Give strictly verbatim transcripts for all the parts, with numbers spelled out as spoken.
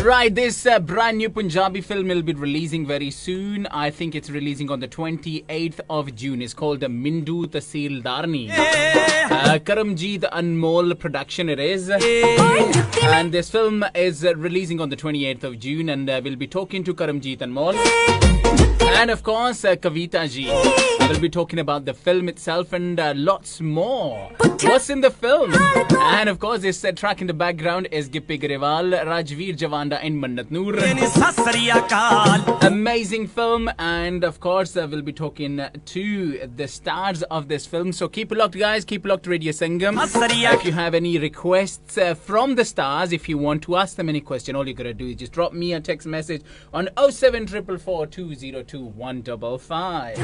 Right, this uh, brand new Punjabi film will be releasing very soon. I think it's releasing on the twenty-eighth of June. It's called the Mindu Tahsildarni. Uh, Karamjeet Anmol production it is. And this film is uh, releasing on the twenty-eighth of June, and uh, we'll be talking to Karamjeet Anmol. And of course, uh, Kavita ji. I will be talking about the film itself and uh, lots more. What's in the film? And of course, this uh, track in the background is Gippy Grewal, Rajveer Javanda and Mannat Noor. Amazing film, and of course, uh, we'll be talking to the stars of this film. So keep it locked, guys. Keep it locked to Radio Sangam. If you have any requests uh, from the stars, if you want to ask them any question, all you gotta do is just drop me a text message on oh seven four four four two oh two one five five.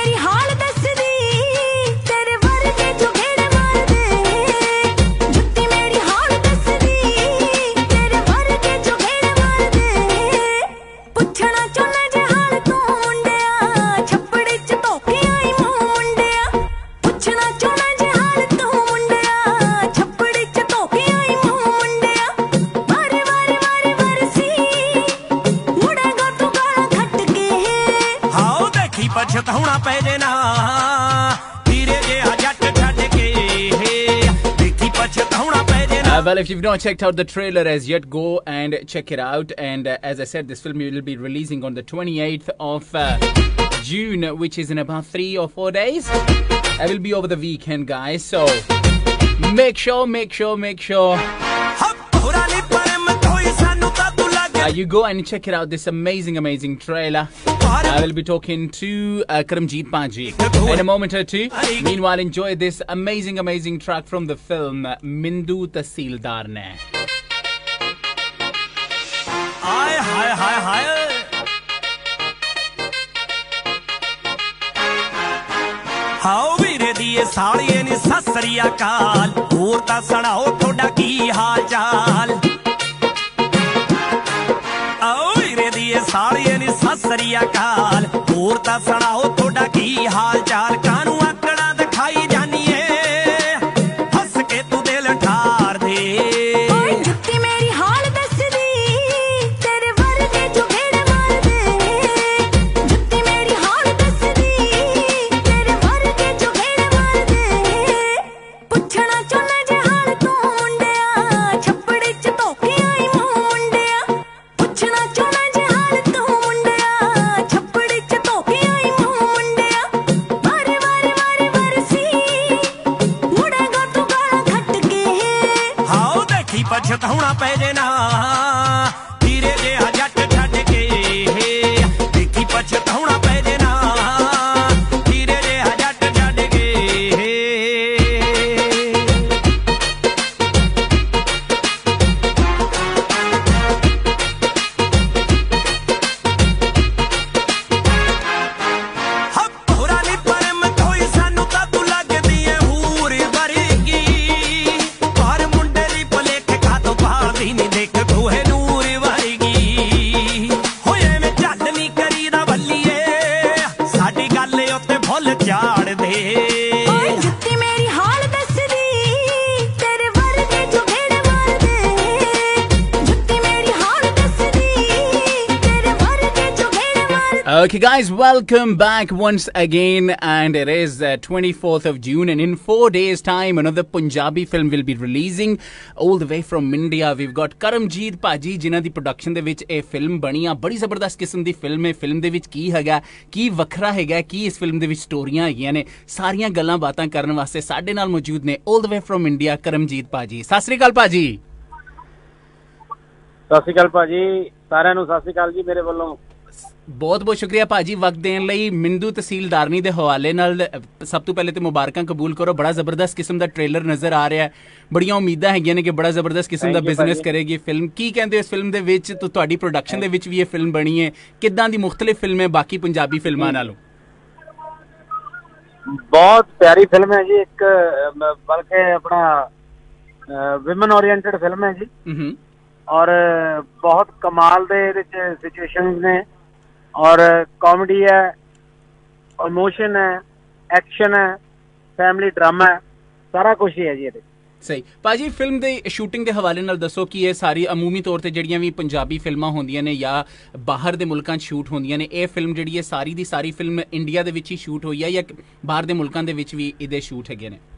Uh, well, if you've not checked out the trailer as yet, go and check it out. And uh, as I said, this film will be releasing on the twenty-eighth of uh, June, which is in about three or four days. I will be over the weekend, guys. So make sure, make sure, make sure uh, you go and check it out. This amazing, amazing trailer. I will be talking to uh, Karamjeet Paji in a moment or two. Meanwhile, enjoy this amazing, amazing track from the film Mindu Tahsildarni. Hi, hi, hi, hi. How ਵੀਰੇ ਦੀ ਸਾਲੀਏ ਨੀ ਸਸਰੀ ਅਕਾਲ ਹੋਰ ਤਾਂ ਸੁਣਾਓ ਤੁਹਾਡਾ ਕੀ ਹਾਲ ਚਾਲ ਆਓ ਵੀਰੇ ਦੀ ਸਾਲੀਏ ਨੀ ਸਸਰੀ ਅਕਾਲ ਹੋਰ ਤਾਂ ਸੁਣਾਓ ਤੁਹਾਡਾ ਕੀ ਹਾਲ ਚਾਲ ਕਾਨੂੰ ਆਕੜਾਂ ਦਿਖਾਈ ਜਾਨੀਏ ਹੱਸ ਕੇ ਤੂੰ ਦਿਲ ਠਾਰ ਦੇ ਓਏ ਜੁੱਤੀ ਮੇਰੀ ਹਾਲ ਦੱਸਦੀ ਤੇਰੇ ਵਰਗੇ ਜੋ ਘੇੜੇ ਮਾਰਦੇ ਜੁੱਤੀ ਮੇਰੀ ਹਾਲ ਦੱਸਦੀ ਤੇਰੇ ਵਰਗੇ ਜੋ ਘੇੜੇ ਮਾਰਦੇ ਪੁੱਛਣਾ ਚਾਹੁੰਦਾ ਜੇ ਹਾਲ ਤੂੰ ਮੁੰਡਿਆ ਛੱਪੜੇ ਚ ਧੋ ਕੇ ਆਈ ਮੂੰਹ ਮੁੰਡਿਆ ਪੁੱਛਣਾ ਚਾਹੁੰਦਾ ਜੇ ਹਾਲ ਤੂੰ ਮੁੰਡਿਆ ਛੱਪੜੇ ਚ ਧੋ ਕੇ ਆਈ ਮੂੰਹ ਮੁੰਡਿਆ ਮਾਰੇ ਮਾਰੇ ਮਾਰੇ ਵਰਸੀ ਮੁੜੇਗਾ ਤੂੰ ਗਾਲਾਂ ਖੱਟ ਕੇ ਹਾਓ ਦੇਖੀ ਪਛਤਾਉਣਾ ਪੈ ਜੇ ਨਾ ਧੀਰੇ ਜਿਹਾ ਜੱਟ ਛੱਡ ਕੇ ਦੇਖੀ ਪਛਤਾਉਣਾ ਪੈ ਜੇ ਨਾ ਧੀਰੇ ਜਿਹਾ ਜੱਟ ਛੱਡ ਕੇ ਹੋਰਾਂ ਨੀ ਪਰਮ ਕੋਈ ਸਾਨੂੰ ਤਾਂ ਤੂੰ ਲੱਗਦੀ ਏ ਹੂਰ ਵਰਗੀ ਪਰ ਮੁੰਡੇ ਦੀ ਭੁਲੇਖੇ ਕਾਤੋਂ ਭਾਲਦੀ ਨੀ ਦੇਖ ਕੋਹੇ ਨੂਰ ਵਰਗੀ ਹੋਏ ਮੈਂ ਝੱਟ ਨੀ ਕਰੀਦਾ ਬੱਲੀਏ ਸਾਡੀ ਗੱਲ ਉੱਤੇ ਫੁੱਲ ਝਾੜ ਦੇ ਓਏ ਜੁੱਤੀ ਮੇਰੀ ਹਾਲ ਦੱਸਦੀ ਤੇਰੇ ਵਰਗੇ ਜੋ ਘੇੜੇ ਮਾਰਦੇ ਜੁੱਤੀ ਮੇਰੀ ਹਾਲ ਦੱਸਦੀ ਤੇਰੇ ਵਰਗੇ ਜੋ ਘੇੜੇ ਮਾਰਦੇ Okay, guys, welcome back once again. And it is uh, twenty-fourth of June, and in four days' time, another Punjabi film will be releasing all the way from India. We've got Karamjeet Paji, जिन्हां दी production दे विच ए film बनी आ बड़ी जबरदस्त किस्म दी film है. Film दे विच की हैगा, की वखरा हैगा, की इस film दे विच स्टोरियां हैगियां ने, सारियां गल्लां बातां करन वास्ते साडे नाल मौजूद ने all the way from India Karamjeet Paji. सत श्री अकाल पाजी। ਸਤਿ ਸ਼੍ਰੀ ਅਕਾਲ ਭਾਜੀ ਸਾਰਿਆਂ ਨੂੰ ਸਤਿ ਸ਼੍ਰੀ ਅਕਾਲ ਜੀ ਮੇਰੇ ਵੱਲੋਂ ਬਹੁਤ ਬਹੁਤ ਸ਼ੁਕਰੀਆ ਭਾਜੀ ਵਕਤ ਦੇਣ ਲਈ। ਮਿੰਦੂ ਤਹਿਸੀਲਦਾਰਨੀ ਦੇ ਹਵਾਲੇ ਨਾਲ ਸਭ ਤੋਂ ਪਹਿਲੇ ਤੇ ਮੁਬਾਰਕਾਂ ਕਬੂਲ ਕਰੋ। ਬੜਾ ਜ਼ਬਰਦਸਤ ਕਿਸਮ ਦਾ ਟ੍ਰੇਲਰ ਨਜ਼ਰ ਆ ਰਿਹਾ ਹੈ, ਬੜੀਆਂ ਉਮੀਦਾਂ ਹੈਗੀਆਂ ਨੇ ਕਿ ਬੜਾ ਜ਼ਬਰਦਸਤ ਕਿਸਮ ਦਾ ਬਿਜ਼ਨਸ ਕਰੇਗੀ ਫਿਲਮ। ਕੀ ਕਹਿੰਦੇ ਹੋ ਇਸ ਫਿਲਮ ਦੇ ਵਿੱਚ? ਤੁਹਾਡੀ ਪ੍ਰੋਡਕਸ਼ਨ ਦੇ ਵਿੱਚ ਵੀ ਇਹ ਫਿਲਮ ਬਣੀ ਹੈ, ਕਿੱਦਾਂ ਦੀ ਮੁਖਤਲਿਫ ਫਿਲਮ ਹੈ ਬਾਕੀ ਪੰਜਾਬੀ ਫਿਲਮਾਂ ਨਾਲੋਂ? ਬਹੁਤ ਪਿਆਰੀ ਫਿਲਮ ਹੈ ਜੀ, ਇੱਕ ਬਲਕਿ ਆਪਣਾ ਵਿਮਨ ਓਰੀਐਂਟਡ ਫਿਲਮ ਹੈ ਜੀ ਔਰ ਬਹੁਤ ਕਮਾਲ ਦੇ ਇਹਦੇ ਚ ਸਿਚੁਏਸ਼ਨਸ ਨੇ और कॉमेडी है, इमोशन है, एक्शन है, फैमिली ड्रामा है, सारा कुछ ही है जी। ਸਹੀ ਭਾਜੀ, ਫਿਲਮ ਦੇ ਸ਼ੂਟਿੰਗ ਦੇ ਹਵਾਲੇ ਨਾਲ ਦੱਸੋ ਕਿ ਇਹ ਸਾਰੀ ਅਮੂਮੀ ਤੌਰ ਤੇ ਜਿਹੜੀਆਂ ਵੀ ਪੰਜਾਬੀ ਫਿਲਮਾਂ ਹੁੰਦੀਆਂ ਨੇ ਜਾਂ ਬਾਹਰ ਦੇ ਮੁਲਕਾਂ 'ਚ ਸ਼ੂਟ ਹੁੰਦੀਆਂ ਨੇ, ਇਹ ਫਿਲਮ ਜਿਹੜੀ ਹੈ ਸਾਰੀ ਦੀ ਸਾਰੀ ਫਿਲਮ ਇੰਡੀਆ ਦੇ ਵਿੱਚ ਹੀ ਸ਼ੂਟ ਹੋਈ ਹੈ ਜਾਂ ਬਾਹਰ ਦੇ ਮੁਲਕਾਂ ਦੇ ਵਿੱਚ ਵੀ ਇਹਦੇ ਸ਼ੂਟ ਹੈਗੇ ਨੇ?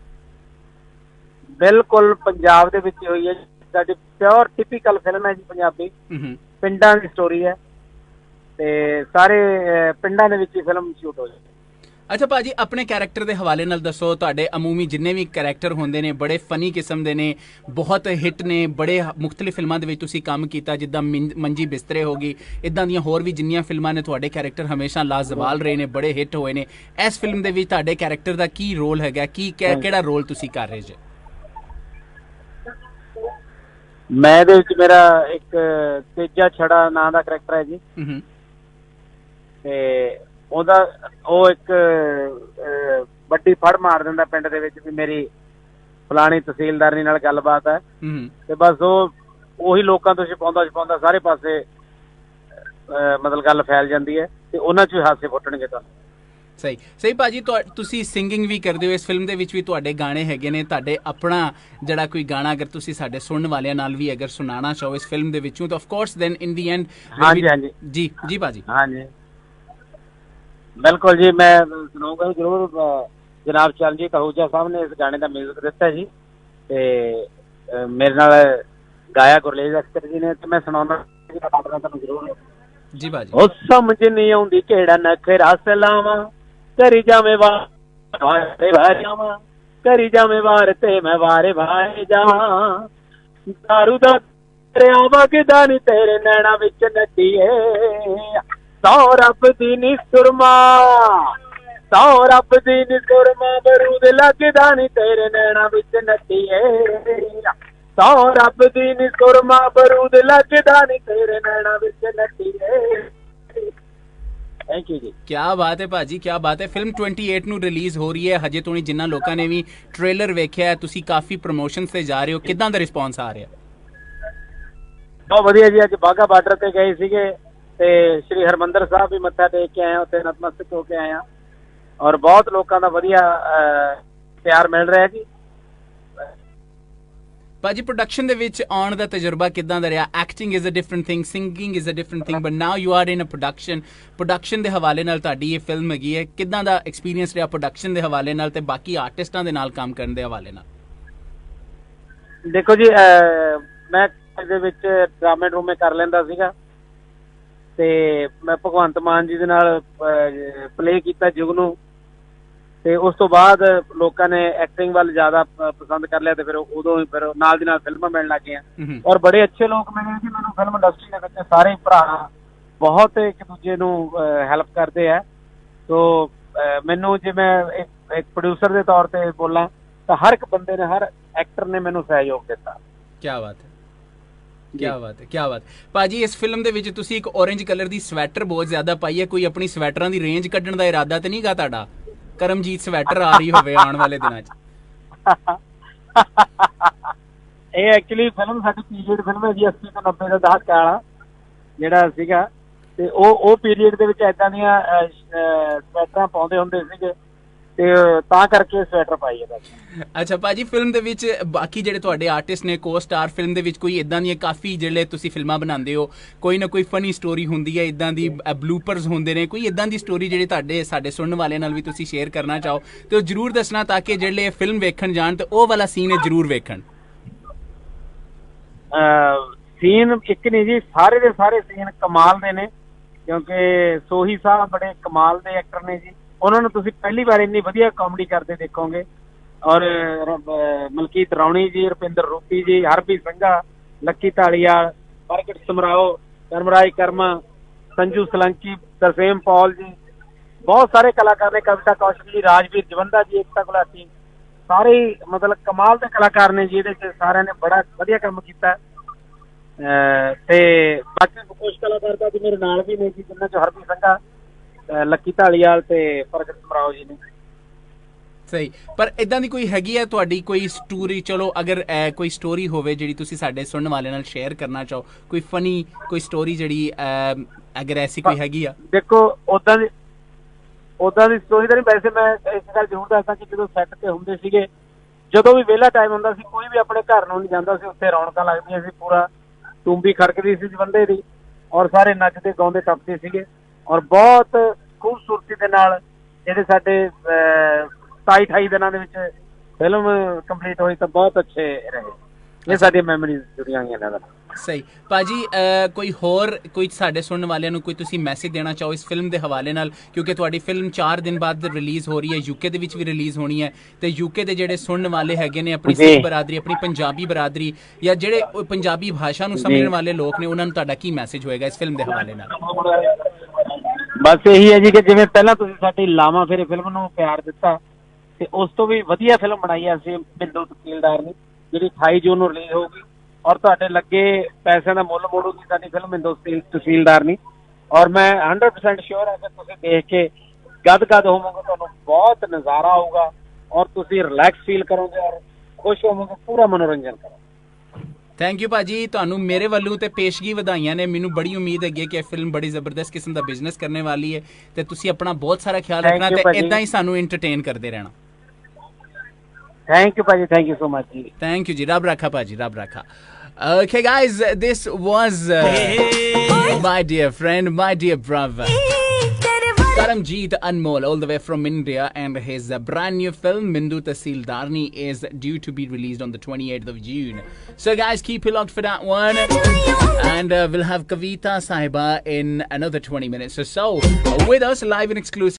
ਬਿਲਕੁਲ ਪੰਜਾਬ ਦੇ ਵਿੱਚ ਹੋਈ ਹੈ। ਸਾਡੀ ਪਿਓਰ ਟਿਪੀਕਲ ਫਿਲਮ ਹੈ ਜੀ, ਪੰਜਾਬੀ ਪਿੰਡਾਂ ਦੀ ਸਟੋਰੀ ਹੈ ਤੇ ਸਾਰੇ ਪਿੰਡਾਂ ਦੇ ਵਿੱਚ ਹੀ ਫਿਲਮ ਸ਼ੂਟ ਹੋਈ। ਅੱਛਾ ਭਾਜੀ, ਆਪਣੇ ਕੈਰੈਕਟਰ ਦੇ ਹਵਾਲੇ ਨਾਲ ਦੱਸੋ। ਤੁਹਾਡੇ ਅਮੂਮੀ ਜਿੰਨੇ ਵੀ ਕੈਰੈਕਟਰ ਹੁੰਦੇ ਨੇ ਬੜੇ ਫਨੀ ਕਿਸਮ ਦੇ ਨੇ, ਬਹੁਤ ਹਿੱਟ ਨੇ, ਬੜੇ ਮੁਖਤਲਿਫ ਫਿਲਮਾਂ ਦੇ ਵਿੱਚ ਤੁਸੀਂ ਕੰਮ ਕੀਤਾ, ਜਿੱਦਾਂ ਮੰਜੀ ਬਿਸਤਰੇ ਹੋ ਗਈ, ਇੱਦਾਂ ਦੀਆਂ ਹੋਰ ਵੀ ਜਿੰਨੀਆਂ ਫਿਲਮਾਂ ਨੇ, ਤੁਹਾਡੇ ਕੈਰੈਕਟਰ ਹਮੇਸ਼ਾ ਲਾਜ਼ਵਾਲ ਰਹੇ ਨੇ, ਬੜੇ ਹਿੱਟ ਹੋਏ ਨੇ। ਇਸ ਫਿਲਮ ਦੇ ਵਿੱਚ ਤੁਹਾਡੇ ਕੈਰੈਕਟਰ ਦਾ ਕੀ ਰੋਲ ਹੈਗਾ, ਕੀ ਕਿਹੜਾ ਰੋਲ ਤੁਸੀਂ ਕਰ ਰਹੇ ਜੇ? ਮੈਂ ਇਹਦੇ ਵਿੱਚ ਮੇਰਾ ਇੱਕ ਤੇਜਾ ਛੜਾ ਨਾਂ ਦਾ ਕਰੈਕਟਰ ਹੈ ਜੀ ਤੇ ਉਹਦਾ ਉਹ ਇੱਕ ਵੱਡੀ ਫੜ ਮਾਰ ਦਿੰਦਾ ਪਿੰਡ ਦੇ ਵਿੱਚ ਵੀ ਮੇਰੀ ਫਲਾਣੀ ਤਹਿਸੀਲਦਾਰਨੀ ਨਾਲ ਗੱਲਬਾਤ ਹੈ ਤੇ ਬਸ ਉਹ ਉਹੀ ਲੋਕਾਂ ਤੋਂ ਛਪਾਉਂਦਾ ਛਪਾਉਂਦਾ ਸਾਰੇ ਪਾਸੇ ਮਤਲਬ ਗੱਲ ਫੈਲ ਜਾਂਦੀ ਹੈ ਤੇ ਉਹਨਾਂ 'ਚ ਵੀ ਹਾਸੇ ਫੁੱਟਣਗੇ ਤੁਹਾਨੂੰ। ਸਹੀ ਸਹੀ ਭਾਜੀ, ਤੁਸੀਂ ਸਿੰਗਿੰਗ ਵੀ ਕਰਦੇ ਹੋ, ਇਸ ਫਿਲਮ ਦੇ ਵਿੱਚ ਵੀ ਤੁਹਾਡੇ ਗਾਣੇ ਹੈਗੇ ਨੇ। ਤੁਹਾਡੇ ਆਪਣਾ ਜਿਹੜਾ ਕੋਈ ਗਾਣਾ ਅਗਰ ਤੁਸੀਂ ਸਾਡੇ ਸੁਣਨ ਵਾਲਿਆਂ ਨਾਲ ਵੀ ਅਗਰ ਸੁਣਾਉਣਾ ਚਾਹੋ ਇਸ ਫਿਲਮ ਦੇ ਵਿੱਚੋਂ ਤਾਂ of course then in the end. ਹਾਂਜੀ ਹਾਂਜੀ ਜੀ ਜੀ ਭਾਜੀ। ਹਾਂਜੀ ਬਿਲਕੁਲ ਜੀ, ਮੈਂ ਸੁਣਾਉਂਗਾ ਜ਼ਰੂਰ। ਜਨਾਬ ਚਰਨਜੀਤ आहूजा ਸਾਹਿਬ ਨੇ ਇਸ ਗਾਣੇ ਦਾ ਮਿਊਜ਼ਿਕ ਦਿੱਤਾ ਜੀ ਤੇ ਮੇਰੇ ਨਾਲ ਗਾਇਆ ਗੁਰਲੇਜ ਅਖਤਰ ਜੀ ਨੇ ਤੇ ਮੈਂ ਸੁਣਾਉਣਾ ਤੁਹਾਨੂੰ ਜ਼ਰੂਰ ਜੀ ਭਾਜੀ। ਉਹ ਸਮਝ ਨਹੀਂ ਆਉਂਦੀ ਕਿਹੜਾ ਨਖਰਾ ਸਲਾਵਾਂ, ਕਰੀ ਜਾਵੇਂ ਵਾਰੇ ਵਾਰੇ ਜਾਵਾਂ, ਕਰੀ ਜਾਵੇਂ ਵਾਰ ਤੇ ਮੈਂ ਵਾਰੇ ਵਾਰੇ ਜਾਵਾਂ। ਦਾਰੂ ਦਾ ਦਰਿਆ ਵਗਦਾ ਨੀ ਤੇਰੇ ਨੈਣਾ ਵਿੱਚ ਨੱਡੀਏ, ਸੌ ਰੱਬ ਦੀ ਨੀ ਸੁਰਮਾ, ਸੌ ਰੱਬ ਦੀ ਨੀ ਸੁਰਮਾ, ਬਰੂਦ ਲੱਗਦਾ ਨੀ ਤੇਰੇ ਨੈਣਾ ਵਿੱਚ ਨੱਡੀਏ, ਸੌ ਰੱਬ ਦੀ ਨੀ ਸੁਰਮਾ, ਬਰੂਦ ਲੱਗਦਾ ਨੀ ਤੇਰੇ ਨੈਣਾ ਵਿੱਚ ਨੱਡੀਏ। ਥੈਂਕ ਯੂ ਜੀ। ਕਿਆ ਬਾਤ ਹੈ ਭਾਜੀ, ਕਿਆ ਬਾਤ ਹੈ। ਫਿਲਮ ਅਠਾਈ ਨੂੰ ਰਿਲੀਜ਼ ਹੋ ਰਹੀ ਹੈ, ਹਜੇ ਤੋਂ ਨਹੀਂ ਜਿੰਨਾ ਲੋਕਾਂ ਨੇ ਵੀ ਟ੍ਰੇਲਰ ਵੇਖਿਆ ਹੈ, ਤੁਸੀਂ ਕਾਫੀ ਪ੍ਰਮੋਸ਼ਨ ਤੇ ਜਾ ਰਹੇ ਹੋ, ਕਿੱਦਾਂ ਦਾ ਰਿਸਪੌਂਸ ਆ ਰਿਹਾ? ਬਹੁਤ ਵਧੀਆ ਜੀ। ਅੱਜ ਬਾਘਾ ਬਾਰਡਰ ਤੇ ਗਏ ਸੀਗੇ ਤੇ ਸ਼੍ਰੀ ਹਰਮੰਦਰ ਸਾਹਿਬ ਵੀ ਮੱਥਾ ਟੇਕ ਕੇ ਆਏ, ਉੱਥੇ ਨਤਮਸਤਕ ਹੋ ਕੇ ਆਏ ਆ ਔਰ ਬਹੁਤ ਲੋਕਾਂ ਦਾ ਵਧੀਆ ਪਿਆਰ ਮਿਲ ਰਿਹਾ ਜੀ। ਭਾਜੀ, ਪ੍ਰੋਡਕਸ਼ਨ ਦੇ ਵਿੱਚ ਆਉਣ ਦਾ ਤਜਰਬਾ ਕਿੱਦਾਂ ਦਾ ਰਿਹਾ? Acting is a different thing, singing is a different thing, but now you are in a production. Production ਦੇ ਹਵਾਲੇ ਨਾਲ ਤੁਹਾਡੀ ਇਹ ਫਿਲਮ ਹੈਗੀ ਹੈ, ਕਿੱਦਾਂ ਦਾ ਐਕਸਪੀਰੀਅੰਸ ਰਿਹਾ ਪ੍ਰੋਡਕਸ਼ਨ ਦੇ ਹਵਾਲੇ ਨਾਲ ਤੇ ਬਾਕੀ ਆਰਟਿਸਟਾਂ ਦੇ ਨਾਲ ਕੰਮ ਕਰਨ ਦੇ ਹਵਾਲੇ ਨਾਲ? ਦੇਖੋ ਜੀ, ਮੈਂ ਇਹਦੇ ਵਿੱਚ ਡਰਾਮੇ ਡਰੂਮੇ ਕਰ ਲੈਂਦਾ ਸੀਗਾ ਤੇ ਮੈਂ ਭਗਵੰਤ ਮਾਨ ਜੀ ਦੇ ਨਾਲ ਪਲੇ ਕੀਤਾ ਜੁਗਨੂ ਤੇ ਉਸ ਤੋਂ ਬਾਅਦ ਲੋਕਾਂ ਨੇ ਐਕਟਿੰਗ ਵੱਲ ਜ਼ਿਆਦਾ ਪਸੰਦ ਕਰ ਲਿਆ ਤੇ ਫਿਰ ਉਦੋਂ ਹੀ ਫਿਰ ਨਾਲ ਦੀ ਨਾਲ ਫਿਲਮਾਂ ਮਿਲਣ ਲੱਗ ਗਈਆਂ ਔਰ ਬੜੇ ਅੱਛੇ ਲੋਕ ਮਿਲੇ ਜੀ ਮੈਨੂੰ ਫਿਲਮ ਇੰਡਸਟਰੀ ਦੇ ਵਿੱਚ। ਸਾਰੇ ਭਰਾ ਬਹੁਤ ਇੱਕ ਦੂਜੇ ਨੂੰ ਹੈਲਪ ਕਰਦੇ ਆ। ਸੋ ਮੈਨੂੰ ਜੇ ਮੈਂ ਇੱਕ ਪ੍ਰੋਡਿਊਸਰ ਦੇ ਤੌਰ ਤੇ ਬੋਲਾਂ ਤਾਂ ਹਰ ਇੱਕ ਬੰਦੇ ਨੇ, ਹਰ ਐਕਟਰ ਨੇ ਮੈਨੂੰ ਸਹਿਯੋਗ ਦਿੱਤਾ। ਕਿਆ ਬਾਤ ਹੈ, ਕਿਆ ਬਾਤ ਹੈ, ਕਿਆ ਬਾਤ। ਭਾਜੀ, ਇਸ ਫਿਲਮ ਦੇ ਵਿੱਚ ਤੁਸੀਂ ਇੱਕ ਔਰੇਂਜ ਕਲਰ ਦੀ ਸਵੈਟਰ ਬਹੁਤ ਜ਼ਿਆਦਾ ਪਾਈ ਹੈ, ਕੋਈ ਆਪਣੀ ਸਵੈਟਰਾਂ ਦੀ ਰੇਂਜ ਕੱਢਣ ਦਾ ਇਰਾਦਾ ਤੇ ਨਹੀਂ ਗਾ ਤੁਹਾਡਾ? ਕਰਮਜੀਤ ਸਵੈਟਰ ਆ ਰਹੀ ਹੋਵੇ ਆਉਣ ਵਾਲੇ ਦਿਨਾਂ 'ਚ? ਇਹ ਐਕਚੁਅਲੀ ਫਿਲਮ ਸਾਡੀ ਪੀਰੀਅਡ ਫਿਲਮ ਹੈ ਜੀ, ਅੱਸੀ ਤੋਂ ਨੱਬੇ ਦਾ ਦਹਾਕਾ ਵਾਲਾ ਜਿਹੜਾ ਸੀਗਾ ਤੇ ਉਹ ਉਹ ਪੀਰੀਅਡ ਦੇ ਵਿੱਚ ਏਦਾਂ ਦੀਆਂ ਸਵੈਟਰਾਂ ਪਾਉਂਦੇ ਹੁੰਦੇ ਸੀਗੇ ਤੇ ਤਾਂ ਕਰਕੇ ਸਵੈਟਰ ਪਾਈ ਹੈ। ਅੱਛਾ ਭਾਜੀ, ਫਿਲਮ ਦੇ ਵਿੱਚ ਬਾਕੀ ਜਿਹੜੇ ਤੁਹਾਡੇ ਆਰਟਿਸਟ ਨੇ ਕੋ ਸਟਾਰ, ਫਿਲਮ ਦੇ ਵਿੱਚ ਕੋਈ ਇਦਾਂ ਦੀਆਂ ਕਾਫੀ ਜਿਹੜੇ ਤੁਸੀਂ ਫਿਲਮਾਂ ਬਣਾਉਂਦੇ ਹੋ, ਕੋਈ ਨਾ ਕੋਈ ਫਨੀ ਸਟੋਰੀ ਹੁੰਦੀ ਹੈ, ਇਦਾਂ ਦੀ ਬਲੂਪਰਸ ਹੁੰਦੇ ਨੇ, ਕੋਈ ਇਦਾਂ ਦੀ ਸਟੋਰੀ ਜਿਹੜੀ ਤੁਹਾਡੇ ਸਾਡੇ ਸੁਣਨ ਵਾਲਿਆਂ ਨਾਲ ਵੀ ਤੁਸੀਂ ਸ਼ੇਅਰ ਕਰਨਾ ਚਾਹੋ ਤੇ ਉਹ ਜ਼ਰੂਰ ਦੱਸਣਾ ਤਾਂ ਕਿ ਜਿਹੜੇ ਫਿਲਮ ਵੇਖਣ ਜਾਣ ਤੇ ਉਹ ਵਾਲਾ ਸੀਨ ਜ਼ਰੂਰ ਵੇਖਣ। ਸੀਨ ਇੱਕ ਨਹੀਂ ਜੀ, ਸਾਰੇ ਦੇ ਸਾਰੇ ਸੀਨ ਕਮਾਲ ਦੇ ਨੇ ਕਿਉਂਕਿ ਸੋਹੀ ਸਾਹਿਬ ਬੜੇ ਕਮਾਲ ਦੇ ਐਕਟਰ ਨੇ ਜੀ। ਉਹਨਾਂ ਨੂੰ ਤੁਸੀਂ ਪਹਿਲੀ ਵਾਰ ਇੰਨੀ ਵਧੀਆ ਕਾਮੇਡੀ ਕਰਦੇ ਦੇਖੋਗੇ ਔਰ ਮਲਕੀਤ ਰੌਣੀ ਜੀ, ਰੁਪਿੰਦਰ ਰੂਪੀ ਜੀ, ਹਰਪੀ ਸਿੰਘਾ, ਲੱਕੀ ਢਾਲੀਵਾਲ, ਪ੍ਰਗਟ ਸਮਰਾਓ, ਕਰਮਰਾਜ ਕਰਮਾ, ਸੰਜੂ ਸਲੰਕੀ, ਤਰਸੇਮ ਪੌਲ ਜੀ, ਬਹੁਤ ਸਾਰੇ ਕਲਾਕਾਰ ਨੇ, ਕਵਿਤਾ ਕੌਸ਼ਿਕ ਜੀ, ਰਾਜਵੀਰ ਜਵੰਦਾ ਜੀ, ਏਕਤਾ ਗੁਲਾਟੀ, ਸਾਰੇ ਮਤਲਬ ਕਮਾਲ ਦੇ ਕਲਾਕਾਰ ਨੇ ਜੀ। ਇਹਦੇ 'ਚ ਸਾਰਿਆਂ ਨੇ ਬੜਾ ਵਧੀਆ ਕੰਮ ਕੀਤਾ ਤੇ ਬਾਕੀ ਕੁਝ ਕਲਾਕਾਰ ਤਾਂ ਮੇਰੇ ਨਾਲ ਵੀ ਨੇ ਜੀ, ਜਿਨ੍ਹਾਂ 'ਚ ਹਰਪੀ ਸਿੰਘਾ, ਲੱਕੀ ਢਾਲੀਵਾਲ ਤੇ ਪ੍ਰਗਟ ਸਮਰਾਓ ਜੀ ਨੇ। ਸਹੀ, ਪਰ ਇਦਾਂ ਦੀ ਕੋਈ ਹੈਗੀ ਹੈ ਤੁਹਾਡੀ ਕੋਈ ਸਟੋਰੀ? ਚਲੋ ਅਗਰ ਕੋਈ ਸਟੋਰੀ ਹੋਵੇ ਜਿਹੜੀ ਤੁਸੀਂ ਸਾਡੇ ਸੁਣਨ ਵਾਲਿਆਂ ਨਾਲ ਸ਼ੇਅਰ ਕਰਨਾ ਚਾਹੋ, ਕੋਈ ਫਨੀ ਕੋਈ ਸਟੋਰੀ ਜਿਹੜੀ ਅਗਰ ਐਸੀ ਕੋਈ ਹੈਗੀ ਆ? ਦੇਖੋ ਉਦਾਂ ਦੀ ਉਦਾਂ ਦੀ ਸਟੋਰੀ ਤਾਂ ਨਹੀਂ, ਵੈਸੇ ਮੈਂ ਇੱਕ ਗੱਲ ਜ਼ਰੂਰ ਦੱਸਦਾ ਕਿ ਜਦੋਂ ਸੈੱਟ ਤੇ ਹੁੰਦੇ ਸੀਗੇ ਜਦੋਂ ਵੀ ਵਿਹਲਾ ਟਾਈਮ ਹੁੰਦਾ ਸੀ ਕੋਈ ਵੀ ਆਪਣੇ ਘਰ ਨੂੰ ਨਹੀਂ ਜਾਂਦਾ ਸੀ, ਉੱਥੇ ਰੌਣਕਾਂ ਲੱਗਦੀਆਂ ਸੀ, ਪੂਰਾ ਟੂੰਬੀ ਖੜਕਦੀ ਸੀ ਜਵੰਦੇ ਦੀ, ਔਰ ਸਾਰੇ ਨੱਚਦੇ ਗਾਉਂਦੇ ਟੱਪਦੇ ਸੀਗੇ। ਔਰ ਬਹੁਤ ਖੂਬਸੂਰਤੀ ਦੇ ਨਾਲ ਜਿਹੜੇ ਸਾਡੇ ਸਤਾਈ ਅਠਾਈ ਦਿਨਾਂ ਦੇ ਵਿੱਚ ਫਿਲਮ ਕੰਪਲੀਟ ਹੋਈ ਤਾਂ ਬਹੁਤ ਅੱਛੇ ਰਹੇ। ਇਹ ਸਾਡੀਆਂ ਮੈਮਰੀਜ਼ ਜੁੜੀਆਂ ਹੋਈਆਂ ਇਹਨਾਂ ਨਾਲ। ਸਹੀ ਭਾਜੀ, ਕੋਈ ਹੋਰ ਕੋਈ ਸਾਡੇ ਸੁਣਨ ਵਾਲਿਆਂ ਨੂੰ ਕੋਈ ਤੁਸੀਂ ਮੈਸੇਜ ਦੇਣਾ ਚਾਹੋ ਇਸ ਫਿਲਮ ਦੇ ਹਵਾਲੇ ਨਾਲ, ਕਿਉਂਕਿ ਤੁਹਾਡੀ ਫਿਲਮ ਚਾਰ ਦਿਨ ਬਾਅਦ ਰਿਲੀਜ਼ ਹੋ ਰਹੀ ਹੈ, ਯੂਕੇ ਦੇ ਵਿੱਚ ਵੀ ਰਿਲੀਜ਼ ਹੋਣੀ ਹੈ, ਤੇ ਯੂਕੇ ਦੇ ਜਿਹੜੇ ਸੁਣਨ ਵਾਲੇ ਹੈਗੇ ਨੇ ਆਪਣੀ ਸਿੱਖ ਬਰਾਦਰੀ, ਆਪਣੀ ਪੰਜਾਬੀ ਬਰਾਦਰੀ, ਜਾਂ ਜਿਹੜੇ ਪੰਜਾਬੀ ਭਾਸ਼ਾ ਨੂੰ ਸਮਝਣ ਵਾਲੇ ਲੋਕ ਨੇ, ਉਹਨਾਂ ਨੂੰ ਤੁਹਾਡਾ ਕੀ ਮੈਸੇਜ ਹੋਏਗਾ ਇਸ ਫਿਲਮ ਦੇ ਹਵਾਲੇ ਨਾਲ? ਬਸ ਇਹੀ ਹੈ ਜੀ ਕਿ ਜਿਵੇਂ ਪਹਿਲਾਂ ਤੁਸੀਂ ਸਾਡੀ ਲਾਵਾਂ ਫੇਰੇ ਫਿਲਮ ਨੂੰ ਪਿਆਰ ਦਿੱਤਾ, ਤੇ ਉਸ ਤੋਂ ਵੀ ਵਧੀਆ ਫਿਲਮ ਬਣਾਈ ਹੈ ਅਸੀਂ ਮਿੰਦੂ ਤਹਿਸੀਲਦਾਰ ਨੇ, ਜਿਹੜੀ ਅਠਾਈ ਜੂਨ ਨੂੰ ਰਿਲੀਜ਼ ਹੋਊਗੀ। ਔਰ ਤੁਹਾਡੇ ਲੱਗੇ ਪੈਸਿਆਂ ਦਾ ਮੁੱਲ ਮੋੜੂਗੀ ਸਾਡੀ ਫਿਲਮ ਮਿੰਦੂ ਤਹਿਸੀਲਦਾਰ ਨਹੀਂ। ਔਰ ਮੈਂ ਹੰਡਰਡ ਪਰਸੈਂਟ ਸ਼ੋਰ ਹਾਂ ਕਿ ਤੁਸੀਂ ਦੇਖ ਕੇ ਗਦ ਗਦ ਹੋਵੋਗੇ, ਤੁਹਾਨੂੰ ਬਹੁਤ ਨਜ਼ਾਰਾ ਆਊਗਾ, ਔਰ ਤੁਸੀਂ ਰਿਲੈਕਸ ਫੀਲ ਕਰੋਗੇ, ਔਰ ਖੁਸ਼ ਹੋਵੋਗੇ, ਪੂਰਾ ਮਨੋਰੰਜਨ ਕਰੋਗੇ। ਥੈਂਕ ਯੂ ਭਾਜੀ, ਤੁਹਾਨੂੰ ਮੇਰੇ ਵੱਲੋਂ ਤੇ ਪੇਸ਼ਗੀ ਵਧਾਈਆਂ ਨੇ। ਮੈਨੂੰ ਬੜੀ ਉਮੀਦ ਹੈਗੀ ਹੈ ਕਿ ਇਹ ਫਿਲਮ ਬੜੀ ਜ਼ਬਰਦਸਤ ਕਿਸਮ ਦਾ ਬਿਜ਼ਨਸ ਕਰਨੇ ਵਾਲੀ ਹੈ, ਤੇ ਤੁਸੀਂ ਆਪਣਾ ਬਹੁਤ ਸਾਰਾ ਖਿਆਲ ਰੱਖਣਾ ਤੇ ਇਦਾਂ ਹੀ ਸਾਨੂੰ ਐਂਟਰਟੇਨ ਕਰਦੇ ਰਹਿਣਾ। ਥੈਂਕ ਯੂ ਭਾਜੀ, ਥੈਂਕ ਯੂ ਸੋ ਮਚ ਜੀ। ਥੈਂਕ ਯੂ ਜੀ, ਰੱਬ ਰੱਖਾ ਭਾਜੀ, ਰੱਬ ਰੱਖਾ। Okay guys, this was uh, my dear friend, my dear brother Karamjeet Anmol, all the way from India, and his uh, brand new film Mindu Tahsildarni is due to be released on the twenty-eighth of June. So guys, keep it locked for that one, and uh, we'll have Kavita Sahiba in another twenty minutes or so with us live and exclusive.